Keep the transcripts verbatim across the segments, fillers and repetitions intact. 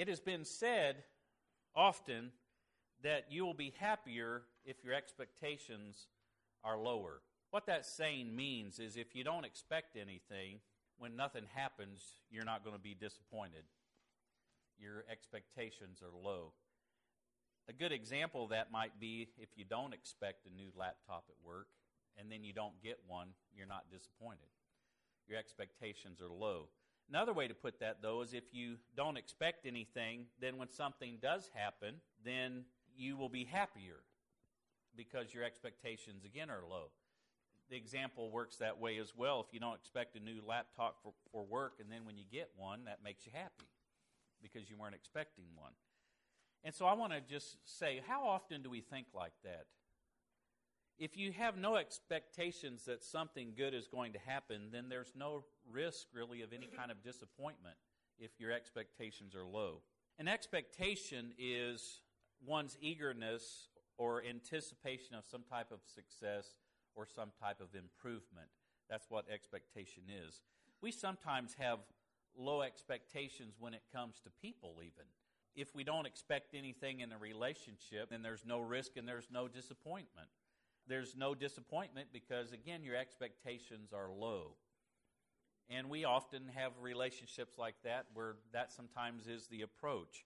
It has been said often that you will be happier if your expectations are lower. What that saying means is if you don't expect anything, when nothing happens, you're not going to be disappointed. Your expectations are low. A good example of that might be if you don't expect a new laptop at work and then you don't get one, you're not disappointed. Your expectations are low. Another way to put that, though, is if you don't expect anything, then when something does happen, then you will be happier because your expectations, again, are low. The example works that way as well. If you don't expect a new laptop for, for work, and then when you get one, that makes you happy because you weren't expecting one. And so I want to just say, how often do we think like that? If you have no expectations that something good is going to happen, then there's no risk really of any kind of disappointment if your expectations are low. An expectation is one's eagerness or anticipation of some type of success or some type of improvement. That's what expectation is. We sometimes have low expectations when it comes to people even. If we don't expect anything in a relationship, then there's no risk and there's no disappointment. There's no disappointment because, again, your expectations are low. And we often have relationships like that where that sometimes is the approach.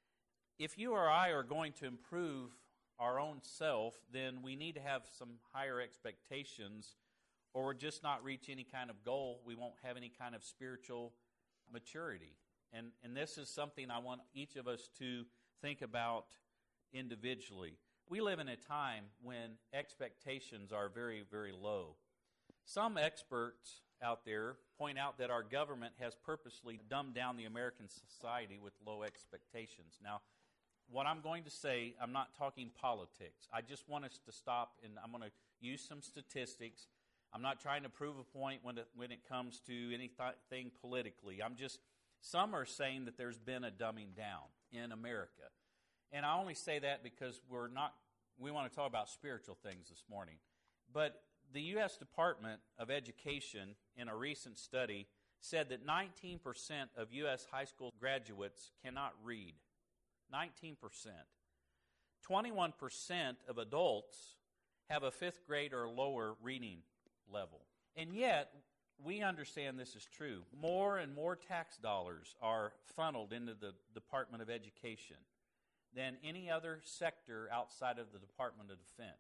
If you or I are going to improve our own self, then we need to have some higher expectations or we'll just not reach any kind of goal. We won't have any kind of spiritual maturity. And, and this is something I want each of us to think about individually. We live in a time when expectations are very, very low. Some experts out there point out that our government has purposely dumbed down the American society with low expectations. Now, what I'm going to say, I'm not talking politics. I just want us to stop, and I'm going to use some statistics. I'm not trying to prove a point when it, when it comes to anything politically. I'm just, some are saying that there's been a dumbing down in America. And I only say that because we're not, we want to talk about spiritual things this morning. But the U S Department of Education, in a recent study, said that nineteen percent of U S high school graduates cannot read. nineteen percent. twenty-one percent of adults have a fifth grade or lower reading level. And yet, we understand this is true. More and more tax dollars are funneled into the Department of Education than any other sector outside of the Department of Defense.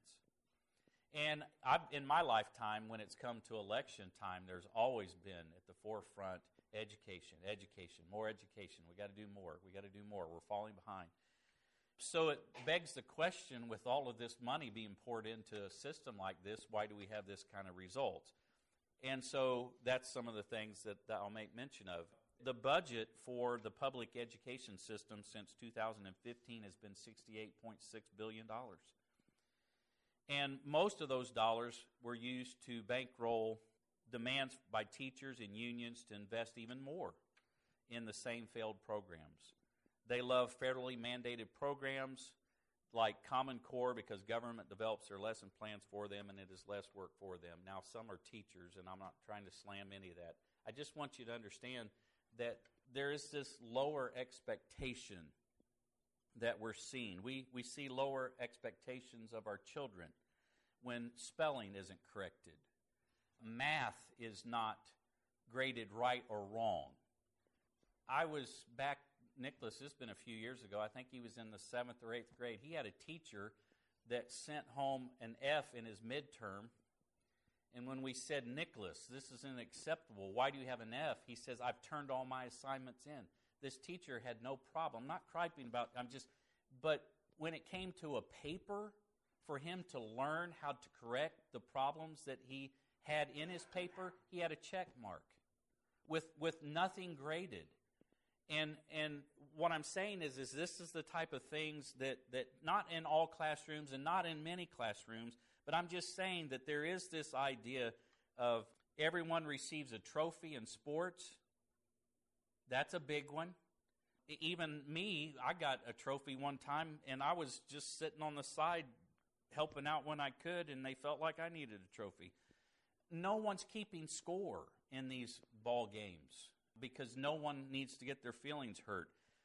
And I've, in my lifetime, when it's come to election time, there's always been at the forefront education, education, more education. We got to do more. We got to do more. We're falling behind. So it begs the question, with all of this money being poured into a system like this, why do we have this kind of results? And so that's some of the things that, that I'll make mention of. The budget for the public education system since two thousand fifteen has been sixty-eight point six billion dollars. And most of those dollars were used to bankroll demands by teachers and unions to invest even more in the same failed programs. They love federally mandated programs like Common Core because government develops their lesson plans for them and it is less work for them. Now, some are teachers, and I'm not trying to slam any of that. I just want you to understand that there is this lower expectation that we're seeing. We, we see lower expectations of our children when spelling isn't corrected. Math is not graded right or wrong. I was back, Nicholas, this has been a few years ago, I think he was in the seventh or eighth grade. He had a teacher that sent home an F in his midterm. And when we said, Nicholas, this isn't acceptable, why do you have an F? He says, I've turned all my assignments in. This teacher had no problem. I'm not griping about, I'm just, but when it came to a paper, for him to learn how to correct the problems that he had in his paper, he had a check mark with, with nothing graded. And and what I'm saying is, is this is the type of things that, that not in all classrooms and not in many classrooms, but I'm just saying that there is this idea of everyone receives a trophy in sports. That's a big one. Even me, I got a trophy one time, and I was just sitting on the side helping out when I could, and they felt like I needed a trophy. No one's keeping score in these ball games because no one needs to get their feelings hurt.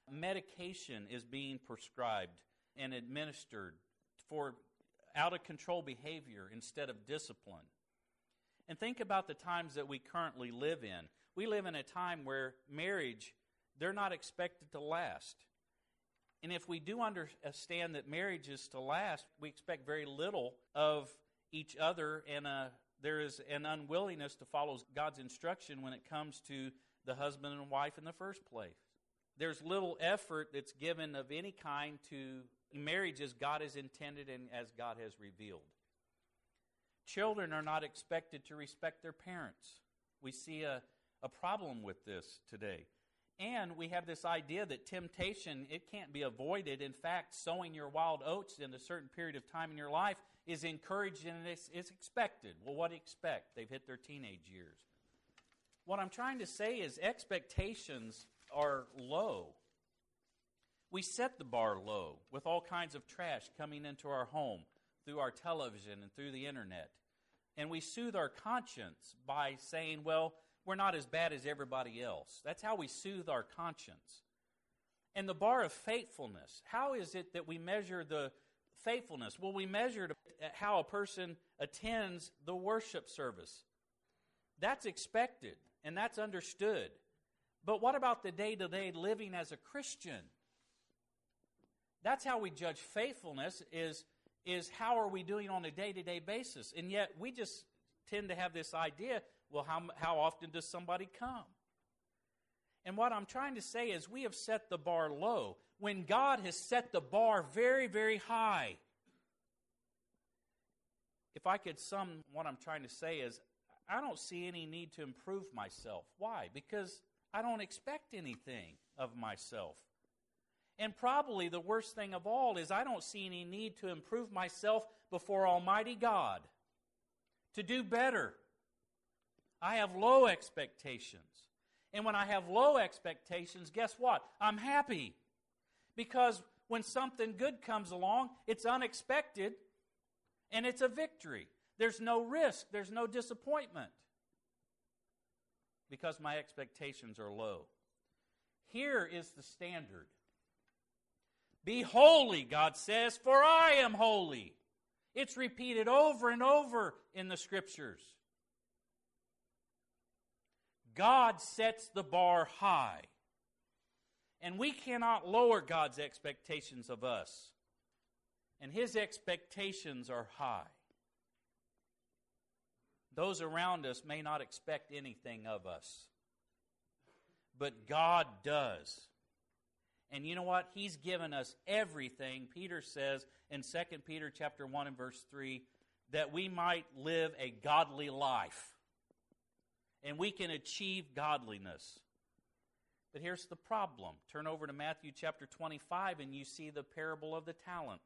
medication is being prescribed and administered for out-of-control behavior instead of discipline. And think about the times that we currently live in. We live in a time where marriage, they're not expected to last. And if we do understand that marriage is to last, we expect very little of each other, and uh, there is an unwillingness to follow God's instruction when it comes to the husband and wife in the first place. There's little effort that's given of any kind to marriage as God has intended and as God has revealed. Children are not expected to respect their parents. We see a, a problem with this today. And we have this idea that temptation, it can't be avoided. In fact, sowing your wild oats in a certain period of time in your life is encouraged and it's, it's expected. Well, what do you expect? They've hit their teenage years. What I'm trying to say is expectations are low. We set the bar low with all kinds of trash coming into our home through our television and through the internet. And we soothe our conscience by saying, well, we're not as bad as everybody else. That's how we soothe our conscience. And the bar of faithfulness, how is it that we measure the faithfulness? Well, we measure how a person attends the worship service. That's expected, and that's understood. But what about the day-to-day living as a Christian? That's how we judge faithfulness, is, is how are we doing on a day-to-day basis. And yet we just tend to have this idea, well, how, how often does somebody come? And what I'm trying to say is we have set the bar low when God has set the bar very, very high. If I could sum what I'm trying to say is, I don't see any need to improve myself. Why? Because I don't expect anything of myself. And probably the worst thing of all is I don't see any need to improve myself before Almighty God, to do better. I have low expectations. And when I have low expectations, guess what? I'm happy. Because when something good comes along, it's unexpected and it's a victory. There's no risk. There's no disappointment. Because my expectations are low. Here is the standard. Be holy, God says, for I am holy. It's repeated over and over in the Scriptures. God sets the bar high. And we cannot lower God's expectations of us. And His expectations are high. Those around us may not expect anything of us. But God does. And you know what? He's given us everything, Peter says in Second Peter chapter one and verse three, that we might live a godly life. And we can achieve godliness. But here's the problem. Turn over to Matthew chapter twenty-five and you see the parable of the talents.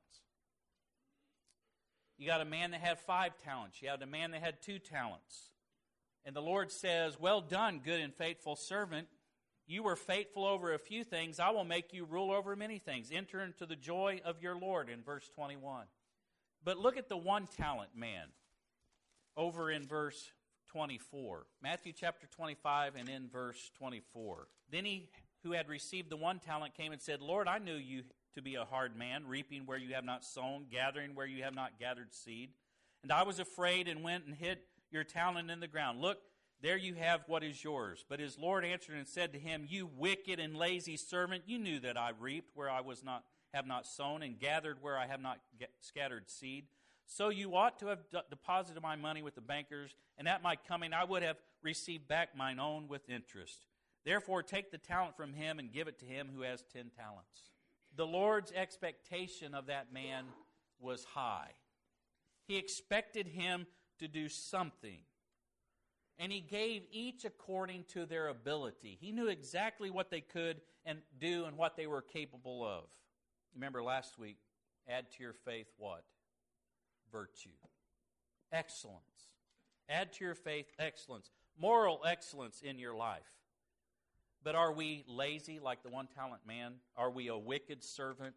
You got a man that had five talents. You had a man that had two talents. And the Lord says, well done, good and faithful servant. You were faithful over a few things. I will make you rule over many things. Enter into the joy of your Lord in verse twenty-one. But look at the one talent man over in verse twenty-four. Matthew chapter twenty-five and in verse twenty-four. Then he who had received the one talent came and said, Lord, I knew you to be a hard man, reaping where you have not sown, gathering where you have not gathered seed. And I was afraid and went and hid your talent in the ground. Look, there you have what is yours. But his Lord answered and said to him, you wicked and lazy servant, you knew that I reaped where I was not have not sown, and gathered where I have not scattered seed. So you ought to have d- deposited my money with the bankers, and at my coming I would have received back mine own with interest. Therefore take the talent from him and give it to him who has ten talents. The Lord's expectation of that man was high. He expected him to do something. And he gave each according to their ability. He knew exactly what they could and do and what they were capable of. Remember last week, add to your faith what? Virtue. Excellence. Add to your faith excellence. Moral excellence in your life. But are we lazy like the one talent man? Are we a wicked servant?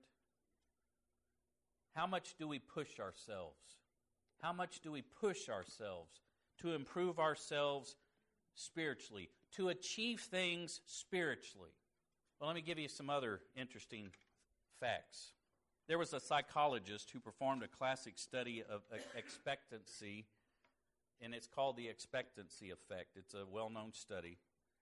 How much do we push ourselves? How much do we push ourselves to improve ourselves spiritually, to achieve things spiritually? Well, let me give you some other interesting facts. There was a psychologist who performed a classic study of expectancy, and it's called the expectancy effect. It's a well-known study.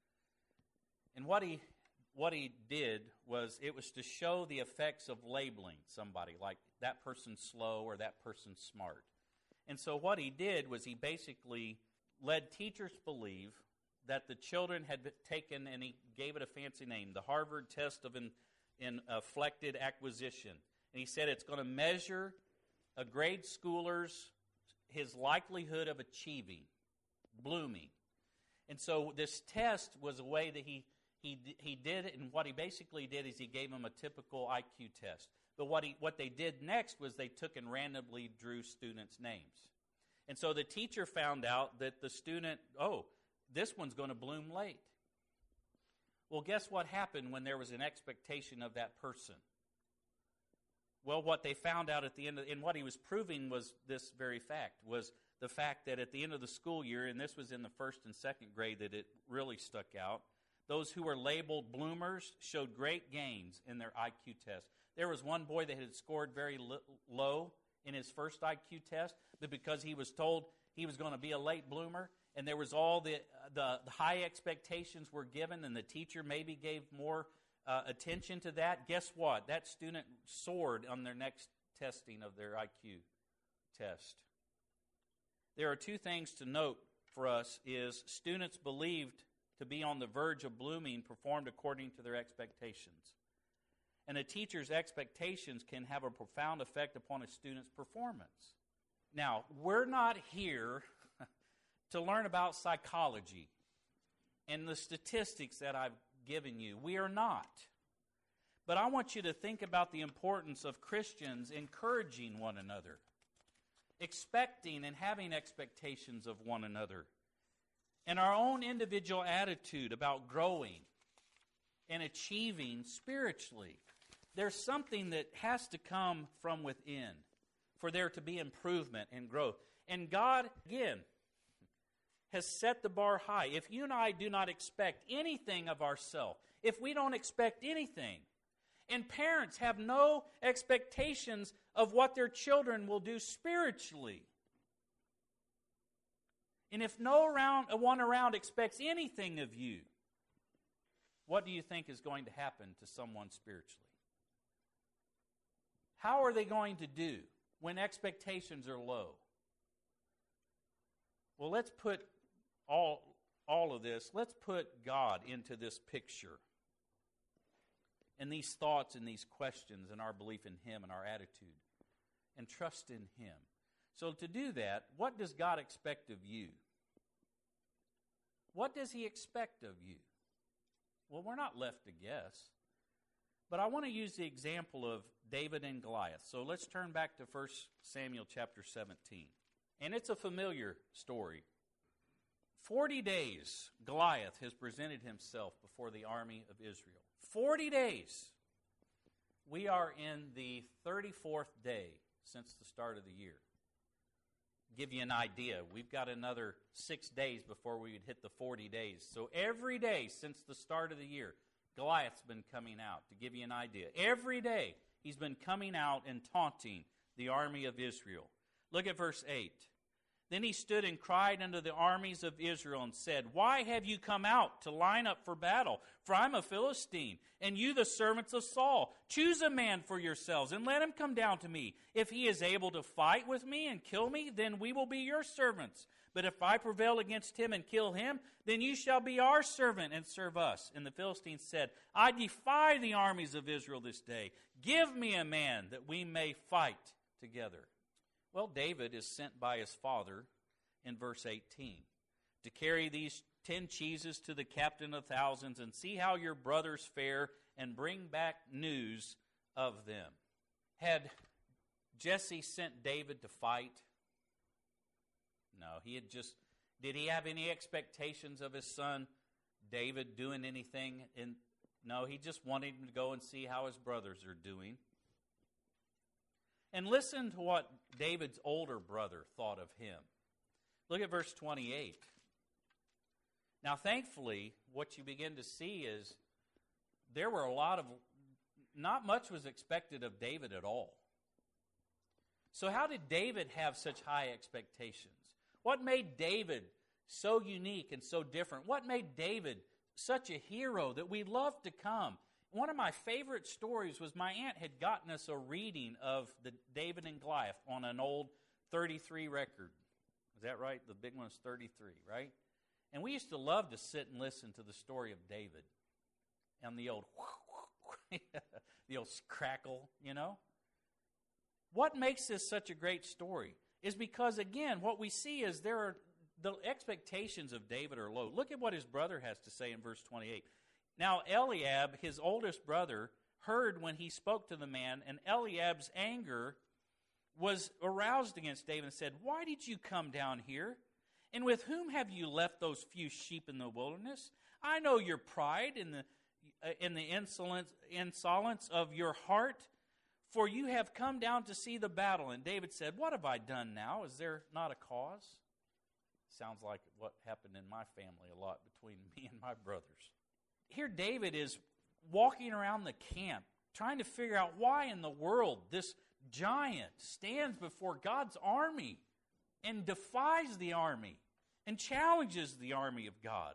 And what he what he did was it was to show the effects of labeling somebody, like that person's slow or that person's smart. And so what he did was he basically led teachers believe that the children had taken, and he gave it a fancy name, the Harvard Test of in, in Inflected Acquisition. And he said it's going to measure a grade schooler's, his likelihood of achieving, blooming. And so this test was a way that he, he, he did it, and what he basically did is he gave them a typical I Q test. But what, he, what they did next was they took and randomly drew students' names. And so the teacher found out that the student, oh, this one's going to bloom late. Well, guess what happened when there was an expectation of that person? Well, what they found out at the end of, and what he was proving was this very fact, was the fact that at the end of the school year, and this was in the first and second grade that it really stuck out, those who were labeled bloomers showed great gains in their I Q test. There was one boy that had scored very li- low in his first I Q test, but because he was told he was going to be a late bloomer, and there was all the, the, the high expectations were given, and the teacher maybe gave more uh, attention to that, guess what? That student soared on their next testing of their I Q test. There are two things to note for us is students believed to be on the verge of blooming performed according to their expectations. And a teacher's expectations can have a profound effect upon a student's performance. Now, we're not here to learn about psychology and the statistics that I've given you. We are not. But I want you to think about the importance of Christians encouraging one another, expecting and having expectations of one another, and our own individual attitude about growing and achieving spiritually. There's something that has to come from within for there to be improvement and growth. And God, again, has set the bar high. If you and I do not expect anything of ourselves, if we don't expect anything, and parents have no expectations of what their children will do spiritually, and if no around, one around expects anything of you, what do you think is going to happen to someone spiritually? How are they going to do when expectations are low? Well, let's put all, all of this, let's put God into this picture. And these thoughts and these questions and our belief in Him and our attitude. And trust in Him. So to do that, what does God expect of you? What does He expect of you? Well, we're not left to guess. But I want to use the example of David and Goliath. So let's turn back to First Samuel chapter seventeen. And it's a familiar story. Forty days, Goliath has presented himself before the army of Israel. Forty days. We are in the thirty-fourth day since the start of the year. Give you an idea. We've got another six days before we would hit the forty days. So every day since the start of the year, Goliath's been coming out, to give you an idea. Every day he's been coming out and taunting the army of Israel. Look at verse eight. Then he stood and cried unto the armies of Israel and said, Why have you come out to line up for battle? For I'm a Philistine, and you the servants of Saul. Choose a man for yourselves, and let him come down to me. If he is able to fight with me and kill me, then we will be your servants. But if I prevail against him and kill him, then you shall be our servant and serve us. And the Philistines said, I defy the armies of Israel this day. Give me a man that we may fight together. Well, David is sent by his father in verse eighteen to carry these ten cheeses to the captain of thousands and see how your brothers fare and bring back news of them. Had Jesse sent David to fight? No, he had just, did he have any expectations of his son David doing anything? In, no, he just wanted him to go and see how his brothers are doing. And listen to what David's older brother thought of him. Look at verse twenty-eight. Now, thankfully, what you begin to see is there were a lot of, not much was expected of David at all. So how did David have such high expectations? What made David so unique and so different? What made David such a hero that we love to come? One of my favorite stories was my aunt had gotten us a reading of the David and Goliath on an old thirty-three record. Is that right? The big one is thirty-three, right? And we used to love to sit and listen to the story of David and the old the old crackle, you know? What makes this such a great story is because, again, what we see is there are the expectations of David are low. Look at what his brother has to say in verse twenty-eight. Now Eliab, his oldest brother, heard when he spoke to the man, and Eliab's anger was aroused against David and said, "Why did you come down here? And with whom have you left those few sheep in the wilderness? I know your pride and the uh, in the insolence, insolence of your heart, for you have come down to see the battle." And David said, "What have I done now? Is there not a cause?" Sounds like what happened in my family a lot between me and my brothers. Here David is walking around the camp trying to figure out why in the world this giant stands before God's army and defies the army and challenges the army of God.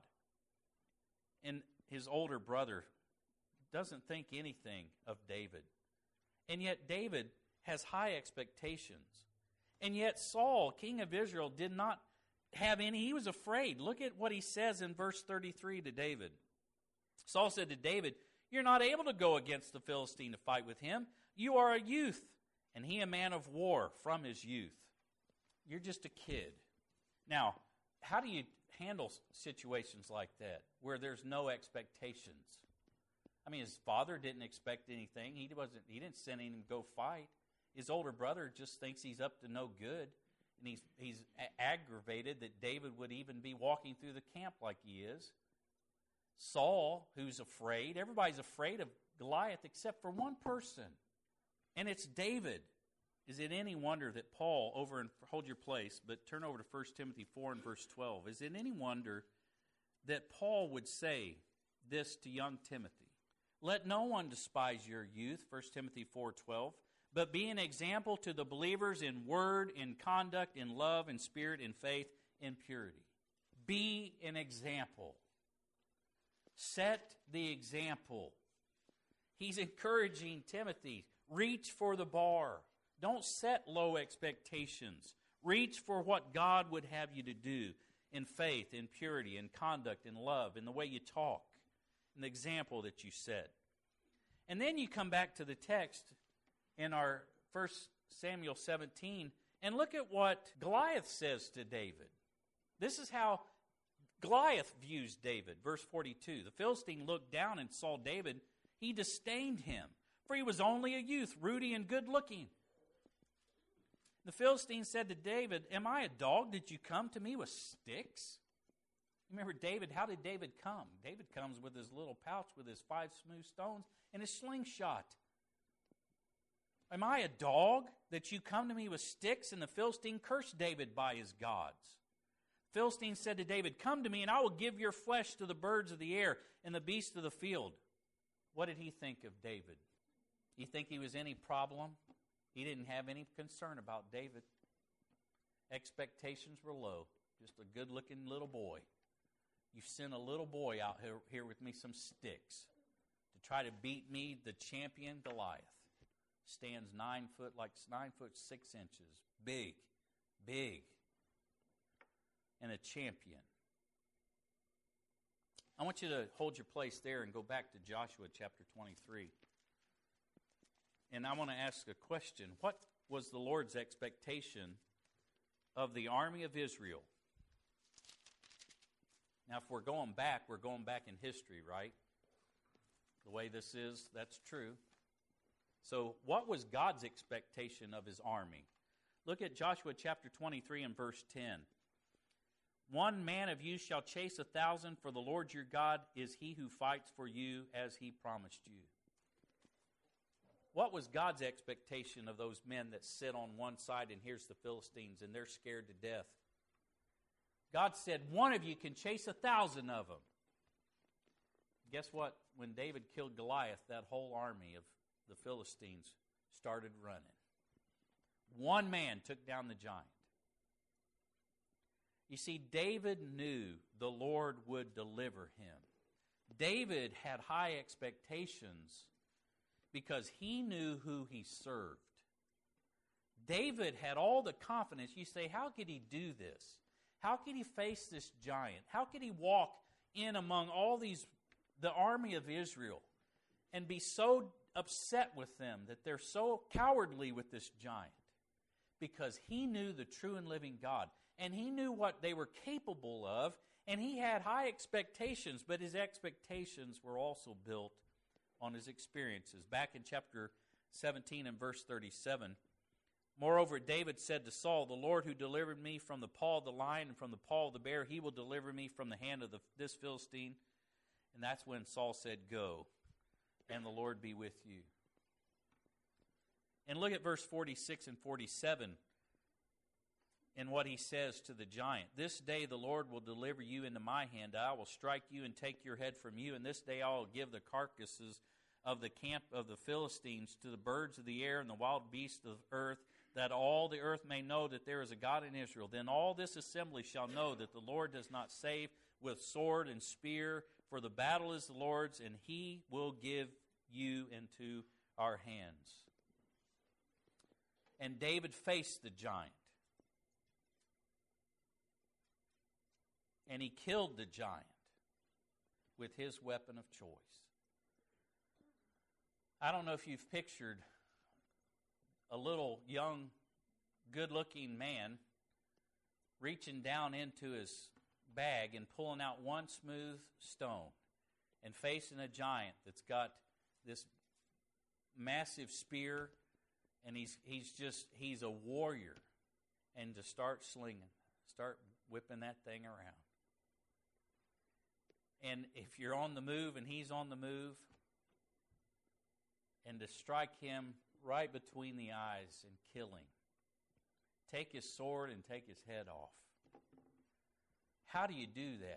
And his older brother doesn't think anything of David. And yet David has high expectations. And yet Saul, king of Israel, did not have any. He was afraid. Look at what he says in verse thirty-three to David. Saul said to David, "You're not able to go against the Philistine to fight with him. You are a youth, and he a man of war from his youth." You're just a kid. Now, how do you handle situations like that where there's no expectations? I mean, his father didn't expect anything. He wasn't. He didn't send him to go fight. His older brother just thinks he's up to no good, and he's he's aggravated that David would even be walking through the camp like he is. Saul, who's afraid. Everybody's afraid of Goliath except for one person, and it's David. Is it any wonder that Paul, over and hold your place, but turn over to First Timothy four and verse twelve. Is it any wonder that Paul would say this to young Timothy? "Let no one despise your youth," First Timothy four twelve, "but be an example to the believers in word, in conduct, in love, in spirit, in faith, in purity." Be an example. Set the example. He's encouraging Timothy, reach for the bar. Don't set low expectations. Reach for what God would have you to do in faith, in purity, in conduct, in love, in the way you talk, in the example that you set. And then you come back to the text in our First Samuel seventeen, and look at what Goliath says to David. This is how Goliath views David. Verse forty-two, "The Philistine looked down and saw David. He disdained him, for he was only a youth, ruddy and good-looking. The Philistine said to David, 'Am I a dog that you come to me with sticks?'" Remember David, how did David come? David comes with his little pouch with his five smooth stones and his slingshot. "Am I a dog that you come to me with sticks?" And the Philistine cursed David by his gods. The Philistine said to David, "Come to me, and I will give your flesh to the birds of the air and the beasts of the field." What did he think of David? You think he was any problem? He didn't have any concern about David. Expectations were low. Just a good-looking little boy. You sent a little boy out here, here with me some sticks to try to beat me, the champion Goliath. Stands nine foot, like nine foot six inches. Big, big. And a champion. I want you to hold your place there and go back to Joshua chapter twenty-three. And I want to ask a question. What was the Lord's expectation of the army of Israel? Now, if we're going back, we're going back in history, right? The way this is, that's true. So what was God's expectation of his army? Look at Joshua chapter twenty-three and verse ten. "One man of you shall chase a thousand, for the Lord your God is he who fights for you as he promised you." What was God's expectation of those men that sit on one side and here's the Philistines and they're scared to death? God said, one of you can chase a thousand of them. guess what? When David killed Goliath, that whole army of the Philistines started running. One man took down the giant. You see, David knew the Lord would deliver him. David had high expectations because he knew who he served. David had all the confidence. You say, how could he do this? How could he face this giant? How could he walk in among all these, the army of Israel, and be so upset with them that they're so cowardly with this giant? Because he knew the true and living God, and he knew what they were capable of, and he had high expectations, but his expectations were also built on his experiences. Back in chapter seventeen and verse thirty-seven, moreover, David said to Saul, the Lord who delivered me from the paw of the lion and from the paw of the bear, he will deliver me from the hand of the, this Philistine. And that's when Saul said, go, and the Lord be with you. And look at verse forty-six and forty-seven and what he says to the giant. This day the Lord will deliver you into my hand. I will strike you and take your head from you. And this day I will give the carcasses of the camp of the Philistines to the birds of the air and the wild beasts of earth, that all the earth may know that there is a God in Israel. Then all this assembly shall know that the Lord does not save with sword and spear, for the battle is the Lord's, and he will give you into our hands. And David faced the giant. And he killed the giant with his weapon of choice. I don't know if you've pictured a little young, good-looking man reaching down into his bag and pulling out one smooth stone and facing a giant that's got this massive spear, and he's he's just he's a warrior, and to start slinging, start whipping that thing around. And if you're on the move and he's on the move, and to strike him right between the eyes and kill him. Take his sword and take his head off. How do you do that?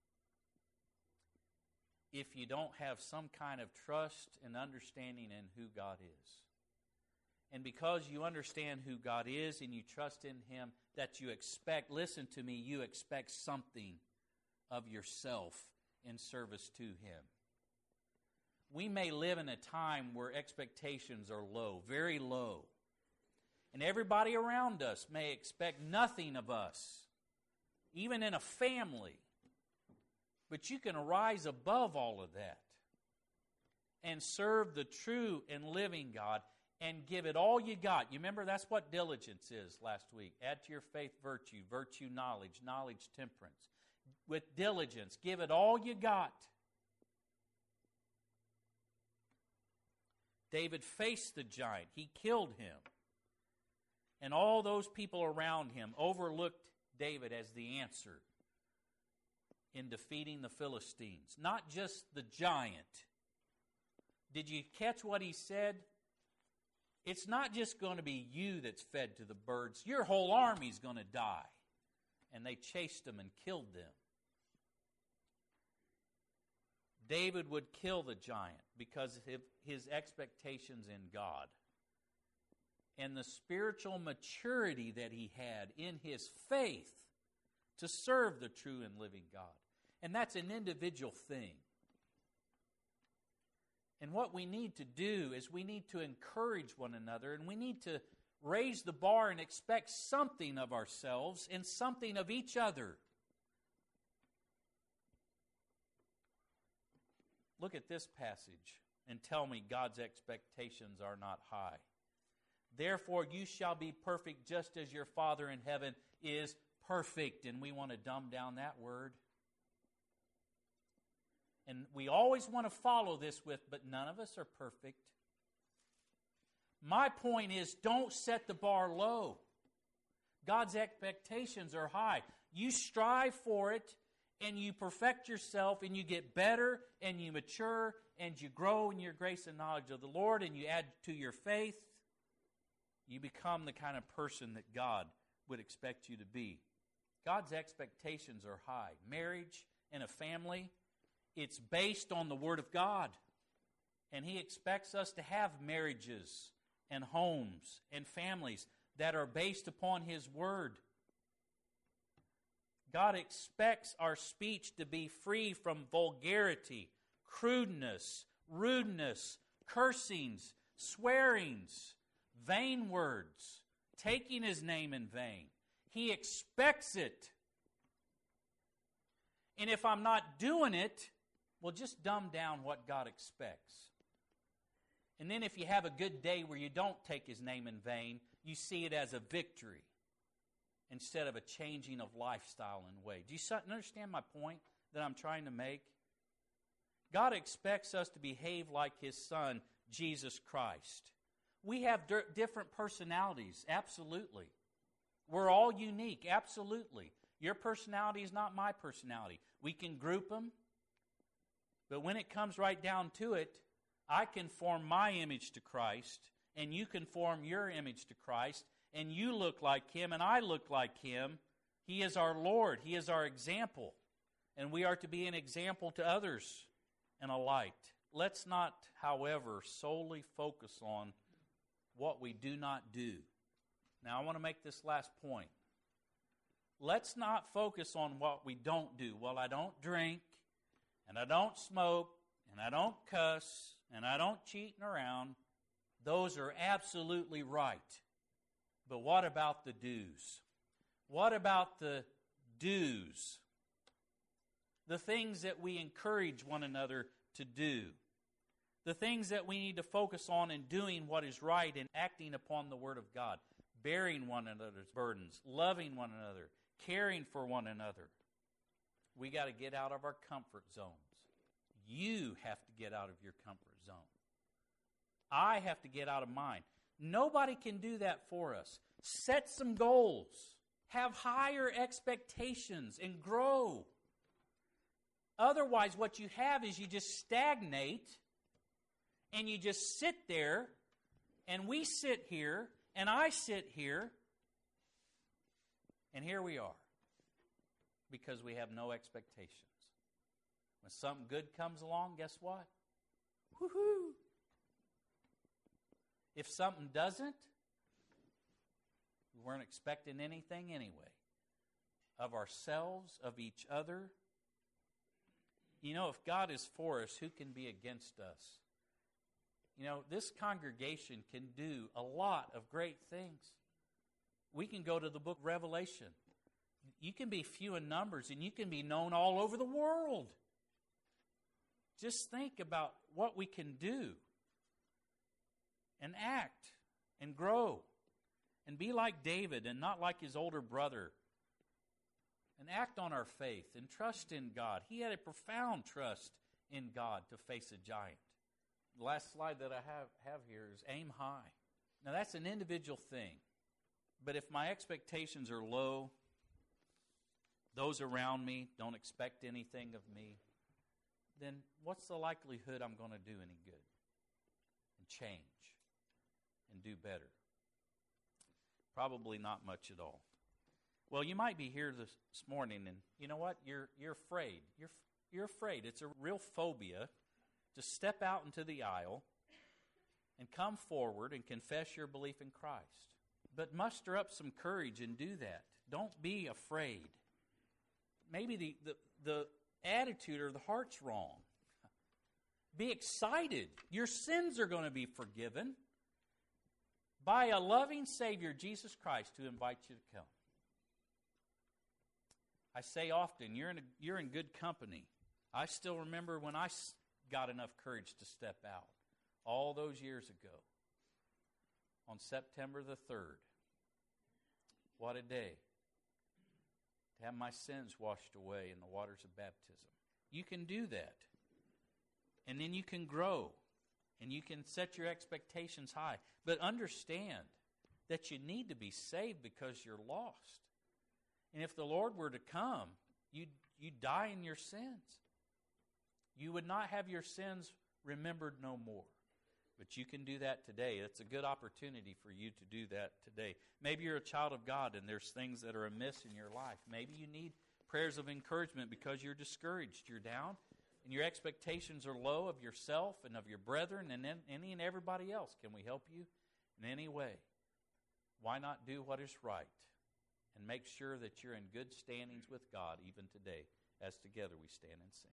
If you don't have some kind of trust and understanding in who God is. And because you understand who God is and you trust in him, that you expect, listen to me, you expect something of yourself in service to him. We may live in a time where expectations are low, very low. And everybody around us may expect nothing of us, even in a family. But you can rise above all of that and serve the true and living God and give it all you got. You remember that's what diligence is last week. Add to your faith virtue, virtue knowledge, knowledge temperance. With diligence, give it all you got. David faced the giant. He killed him. And all those people around him overlooked David as the answer in defeating the Philistines. Not just the giant. Did you catch what he said? It's not just going to be you that's fed to the birds. Your whole army's going to die. And they chased them and killed them. David would kill the giant because of his expectations in God and the spiritual maturity that he had in his faith to serve the true and living God. And that's an individual thing. And what we need to do is we need to encourage one another, and we need to raise the bar and expect something of ourselves and something of each other. Look at this passage and tell me God's expectations are not high. Therefore you shall be perfect just as your Father in heaven is perfect. And we want to dumb down that word. And we always want to follow this with, but none of us are perfect. My point is, don't set the bar low. God's expectations are high. You strive for it, and you perfect yourself, and you get better, and you mature, and you grow in your grace and knowledge of the Lord, and you add to your faith. You become the kind of person that God would expect you to be. God's expectations are high. Marriage and a family it's based on the Word of God. And He expects us to have marriages and homes and families that are based upon His Word. God expects our speech to be free from vulgarity, crudeness, rudeness, cursings, swearings, vain words, taking His name in vain. He expects it. And if I'm not doing it, well, just dumb down what God expects. And then if you have a good day where you don't take His name in vain, you see it as a victory instead of a changing of lifestyle and way. Do you understand my point that I'm trying to make? God expects us to behave like His Son, Jesus Christ. We have d- different personalities, absolutely. We're all unique, absolutely. Your personality is not my personality. We can group them, but when it comes right down to it, I conform my image to Christ, and you conform your image to Christ, and you look like Him, and I look like Him. He is our Lord. He is our example, and we are to be an example to others and a light. Let's not, however, solely focus on what we do not do. Now, I want to make this last point. Let's not focus on what we don't do. Well, I don't drink, and I don't smoke, and I don't cuss, and I don't cheat around. Those are absolutely right. But what about the do's? What about the do's? The things that we encourage one another to do. The things that we need to focus on in doing what is right and acting upon the Word of God. Bearing one another's burdens. Loving one another. Caring for one another. We got to get out of our comfort zones. You have to get out of your comfort zone. I have to get out of mine. Nobody can do that for us. Set some goals. Have higher expectations and grow. Otherwise, what you have is you just stagnate and you just sit there, and we sit here, and I sit here, and here we are because we have no expectations. When something good comes along, guess what? Woohoo! If something doesn't, we weren't expecting anything anyway. Of ourselves, of each other. You know, if God is for us, who can be against us? You know, this congregation can do a lot of great things. We can go to the book of Revelation. You can be few in numbers, and you can be known all over the world. Just think about what we can do and act and grow and be like David and not like his older brother and act on our faith and trust in God. He had a profound trust in God to face a giant. The last slide that I have, have here is aim high. Now that's an individual thing. But if my expectations are low, those around me don't expect anything of me, then what's the likelihood I'm going to do any good and change and do better? Probably not much at all. Well, you might be here this morning and you know what? You're you're afraid. You're you're afraid. It's a real phobia to step out into the aisle and come forward and confess your belief in Christ. But muster up some courage and do that. Don't be afraid. Maybe the, the, the attitude or the heart's wrong. Be excited. Your sins are going to be forgiven by a loving Savior, Jesus Christ, who invites you to come. I say often, you're in, a, you're in good company. I still remember when I got enough courage to step out all those years ago on September the third. What a day to have my sins washed away in the waters of baptism. You can do that. And then you can grow. And you can set your expectations high. But understand that you need to be saved because you're lost. And if the Lord were to come, you'd, you'd die in your sins. You would not have your sins remembered no more. But you can do that today. It's a good opportunity for you to do that today. Maybe you're a child of God and there's things that are amiss in your life. Maybe you need prayers of encouragement because you're discouraged, you're down. and your expectations are low of yourself and of your brethren and any and everybody else, can we help you in any way? Why not do what is right and make sure that you're in good standings with God even today, as together we stand and sing.